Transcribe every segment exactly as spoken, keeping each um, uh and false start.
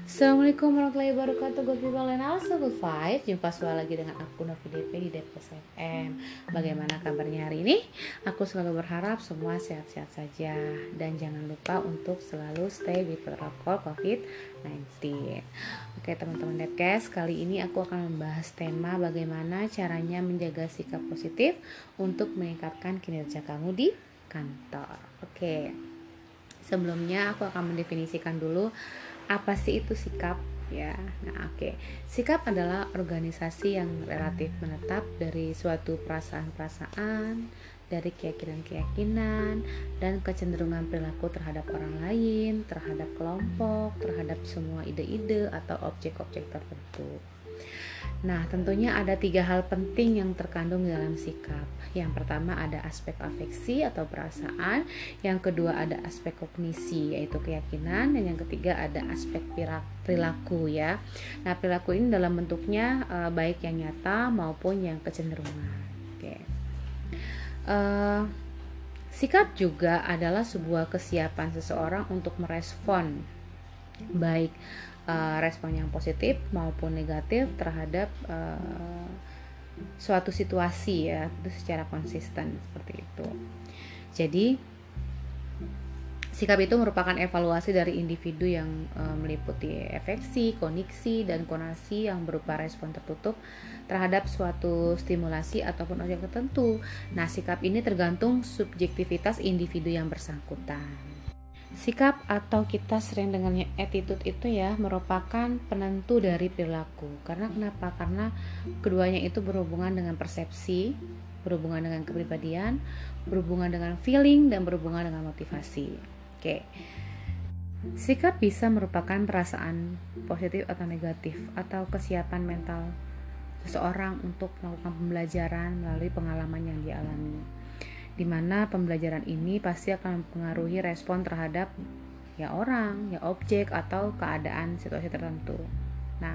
Assalamualaikum warahmatullahi wabarakatuh. Good people and also good vibes. Jumpa selalu lagi dengan aku Novi D P di Depos F M. Bagaimana kabarnya hari ini? Aku selalu berharap semua sehat-sehat saja. Dan jangan lupa untuk selalu stay with protokol covid sembilan belas. Oke teman-teman Depkes, kali ini aku akan membahas tema bagaimana caranya menjaga sikap positif untuk meningkatkan kinerja kamu di kantor. Oke, sebelumnya aku akan mendefinisikan dulu apa sih itu sikap ya. Nah, oke. Okay. Sikap adalah organisasi yang relatif menetap dari suatu perasaan-perasaan, dari keyakinan-keyakinan dan kecenderungan perilaku terhadap orang lain, terhadap kelompok, terhadap semua ide-ide atau objek-objek tertentu. Nah, tentunya ada tiga hal penting yang terkandung dalam sikap. Yang pertama ada aspek afeksi atau perasaan, yang kedua ada aspek kognisi yaitu keyakinan, dan yang ketiga ada aspek perilaku ya. Nah, perilaku ini dalam bentuknya e, baik yang nyata maupun yang kecenderungan. Oke. E, sikap juga adalah sebuah kesiapan seseorang untuk merespon baik Uh, respon yang positif maupun negatif terhadap uh, suatu situasi ya, itu secara konsisten seperti itu. Jadi sikap itu merupakan evaluasi dari individu yang uh, meliputi afeksi, kognisi, dan konasi yang berupa respon tertutup terhadap suatu stimulasi ataupun objek tertentu. Nah, sikap ini tergantung subjektivitas individu yang bersangkutan. Sikap atau kita sering dengannya attitude itu ya merupakan penentu dari perilaku. Karena kenapa? Karena keduanya itu berhubungan dengan persepsi, berhubungan dengan kepribadian, berhubungan dengan feeling, dan berhubungan dengan motivasi. Oke. Sikap bisa merupakan perasaan positif atau negatif atau kesiapan mental seseorang untuk melakukan pembelajaran melalui pengalaman yang dialami, di mana pembelajaran ini pasti akan mempengaruhi respon terhadap ya orang, ya objek atau keadaan situasi tertentu. Nah,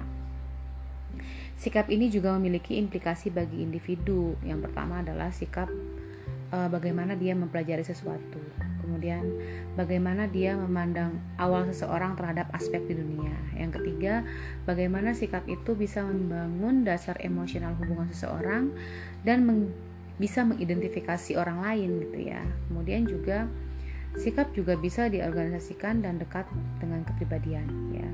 sikap ini juga memiliki implikasi bagi individu. Yang pertama adalah sikap e, bagaimana dia mempelajari sesuatu. Kemudian bagaimana dia memandang awal seseorang terhadap aspek di dunia. Yang ketiga, bagaimana sikap itu bisa membangun dasar emosional hubungan seseorang dan meng bisa mengidentifikasi orang lain gitu ya. Kemudian juga sikap juga bisa diorganisasikan dan dekat dengan kepribadian ya.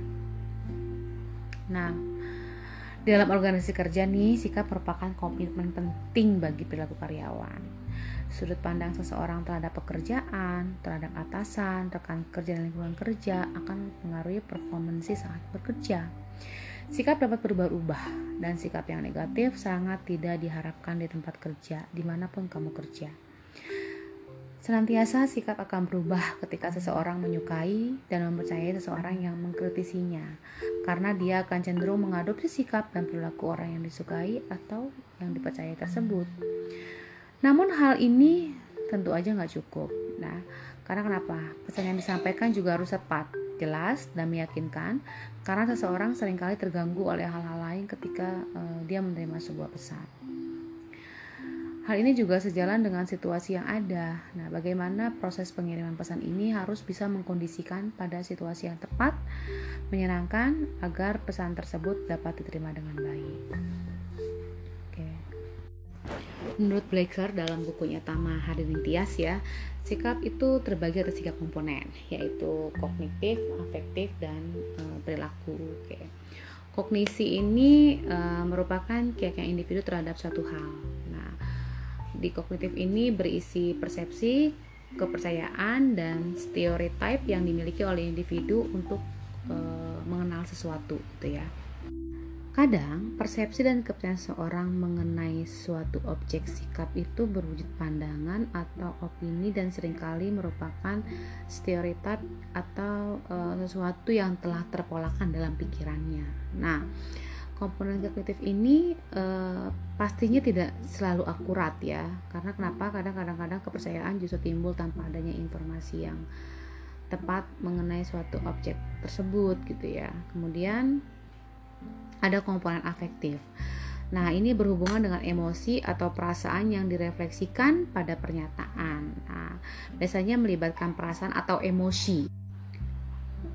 Nah, dalam organisasi kerja nih, sikap merupakan komitmen penting bagi perilaku karyawan. Sudut pandang seseorang terhadap pekerjaan, terhadap atasan, rekan kerja dan lingkungan kerja akan mempengaruhi performansi saat bekerja. Sikap dapat berubah-ubah, dan sikap yang negatif sangat tidak diharapkan di tempat kerja, dimanapun kamu kerja. Senantiasa sikap akan berubah ketika seseorang menyukai dan mempercayai seseorang yang mengkritisinya, karena dia akan cenderung mengadopsi sikap dan perilaku orang yang disukai atau yang dipercayai tersebut. Namun hal ini tentu aja gak cukup. Nah, karena kenapa? Pesan yang disampaikan juga harus tepat, jelas, dan meyakinkan, karena seseorang seringkali terganggu oleh hal-hal lain ketika uh, dia menerima sebuah pesan. Hal ini juga sejalan dengan situasi yang ada. Nah, bagaimana proses pengiriman pesan ini harus bisa mengkondisikan pada situasi yang tepat, menyenangkan, agar pesan tersebut dapat diterima dengan baik. Oke. Menurut Blaker dalam bukunya Tama Harinintias ya, sikap itu terbagi atas tiga komponen, yaitu kognitif, afektif, dan e, perilaku. Oke. Kognisi ini e, merupakan keyakinan individu terhadap suatu hal. Nah, di kognitif ini berisi persepsi, kepercayaan, dan stereotype yang dimiliki oleh individu untuk e, mengenal sesuatu, gitu ya. Kadang, persepsi dan kepercayaan seseorang mengenai suatu objek sikap itu berwujud pandangan atau opini dan seringkali merupakan stereotip atau e, sesuatu yang telah terpolakan dalam pikirannya. Nah, komponen kognitif ini e, pastinya tidak selalu akurat ya. Karena kenapa? Kadang-kadang kepercayaan justru timbul tanpa adanya informasi yang tepat mengenai suatu objek tersebut gitu ya. Kemudian ada komponen afektif. Nah, ini berhubungan dengan emosi atau perasaan yang direfleksikan pada pernyataan. Nah, biasanya melibatkan perasaan atau emosi.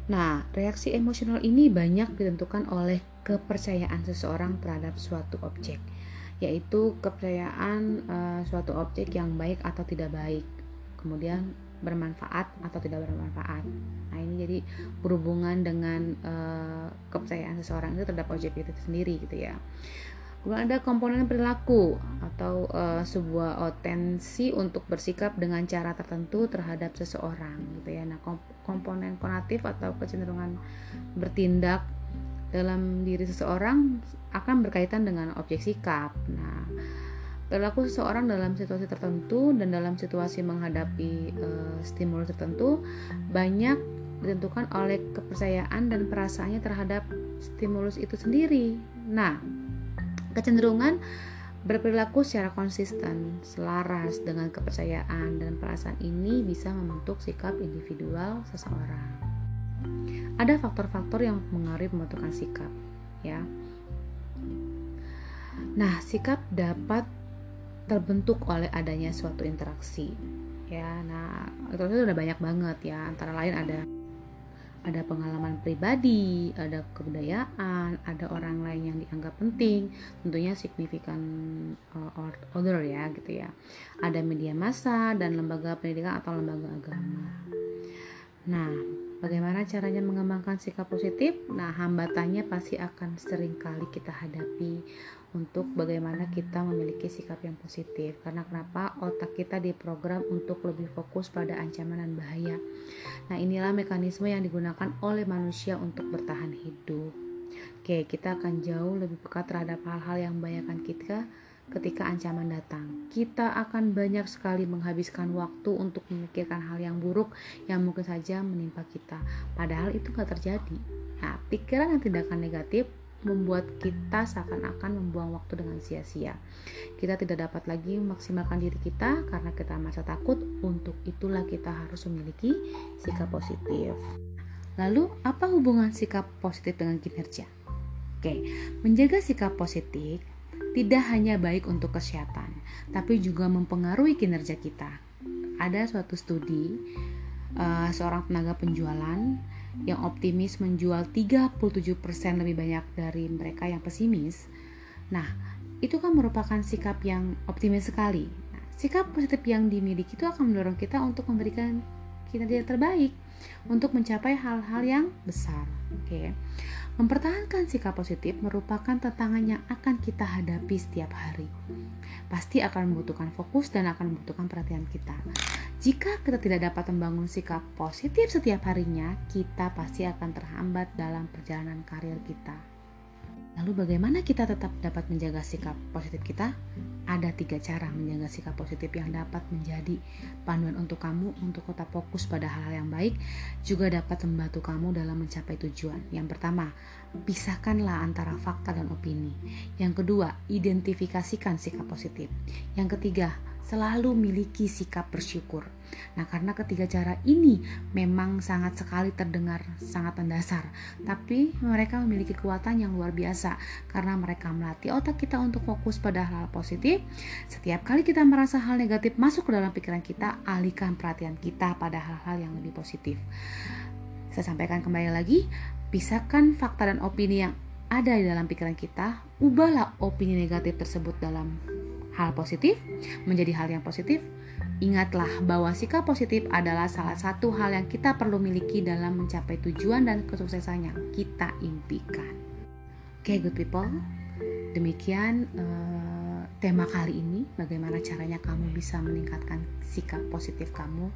Nah, reaksi emosional ini banyak ditentukan oleh kepercayaan seseorang terhadap suatu objek, yaitu kepercayaan uh, suatu objek yang baik atau tidak baik, kemudian bermanfaat atau tidak bermanfaat. Nah, ini jadi berhubungan dengan uh, kepercayaan seseorang itu terhadap objek itu sendiri gitu ya. Kemudian ada komponen perilaku atau uh, sebuah otensi untuk bersikap dengan cara tertentu terhadap seseorang gitu ya. Nah, komponen konatif atau kecenderungan bertindak dalam diri seseorang akan berkaitan dengan objek sikap. Nah, perilaku seseorang dalam situasi tertentu dan dalam situasi menghadapi uh, stimulus tertentu banyak ditentukan oleh kepercayaan dan perasaannya terhadap stimulus itu sendiri. Nah, kecenderungan berperilaku secara konsisten, selaras dengan kepercayaan dan perasaan ini bisa membentuk sikap individual seseorang. Ada faktor-faktor yang mengaruhi pembentukan sikap, ya. Nah, sikap dapat terbentuk oleh adanya suatu interaksi, ya. Nah, itu udah banyak banget ya. Antara lain ada ada pengalaman pribadi, ada kebudayaan, ada orang lain yang dianggap penting, tentunya signifikan uh, other ya gitu ya. Ada media massa dan lembaga pendidikan atau lembaga agama. Nah, bagaimana caranya mengembangkan sikap positif? Nah, hambatannya pasti akan sering kali kita hadapi untuk bagaimana kita memiliki sikap yang positif. Karena kenapa? Otak kita diprogram untuk lebih fokus pada ancaman dan bahaya. Nah, inilah mekanisme yang digunakan oleh manusia untuk bertahan hidup. Oke, kita akan jauh lebih peka terhadap hal-hal yang membahayakan kita ketika ancaman datang. Kita akan banyak sekali menghabiskan waktu untuk memikirkan hal yang buruk yang mungkin saja menimpa kita. Padahal itu gak terjadi. Nah, pikiran dan tindakan negatif membuat kita seakan-akan membuang waktu dengan sia-sia. Kita tidak dapat lagi memaksimalkan diri kita karena kita merasa takut. Untuk itulah kita harus memiliki sikap positif. Lalu, apa hubungan sikap positif dengan kinerja? Oke, menjaga sikap positif tidak hanya baik untuk kesehatan, tapi juga mempengaruhi kinerja kita. Ada suatu studi uh, seorang tenaga penjualan yang optimis menjual tiga puluh tujuh persen lebih banyak dari mereka yang pesimis. Nah, itu kan merupakan sikap yang optimis sekali. Nah, sikap positif yang dimiliki itu akan mendorong kita untuk memberikan kinerja yang terbaik untuk mencapai hal-hal yang besar. Oke. Mempertahankan sikap positif merupakan tantangan yang akan kita hadapi setiap hari. Pasti akan membutuhkan fokus dan akan membutuhkan perhatian kita. Jika kita tidak dapat membangun sikap positif setiap harinya, kita pasti akan terhambat dalam perjalanan karir kita. Lalu bagaimana kita tetap dapat menjaga sikap positif kita? Ada tiga cara menjaga sikap positif yang dapat menjadi panduan untuk kamu untuk tetap fokus pada hal-hal yang baik, juga dapat membantu kamu dalam mencapai tujuan. Yang pertama, pisahkanlah antara fakta dan opini. Yang kedua, identifikasikan sikap positif. Yang ketiga, selalu miliki sikap bersyukur. Nah, karena ketiga cara ini memang sangat sekali terdengar sangat mendasar, tapi mereka memiliki kekuatan yang luar biasa karena mereka melatih otak kita untuk fokus pada hal positif. Setiap kali kita merasa hal negatif masuk ke dalam pikiran kita, alihkan perhatian kita pada hal-hal yang lebih positif. Saya sampaikan kembali lagi, pisahkan fakta dan opini yang ada di dalam pikiran kita, ubahlah opini negatif tersebut dalam hal positif menjadi hal yang positif. Ingatlah bahwa sikap positif adalah salah satu hal yang kita perlu miliki dalam mencapai tujuan dan kesuksesan yang kita impikan. Oke, okay, good people, demikian uh, tema kali ini. Bagaimana caranya kamu bisa meningkatkan sikap positif kamu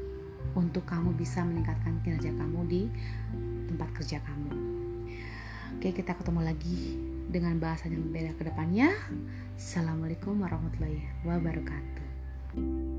untuk kamu bisa meningkatkan kinerja kamu di tempat kerja kamu. Oke, okay, kita ketemu lagi dengan bahasan yang berbeda ke depannya. Assalamualaikum warahmatullahi wabarakatuh.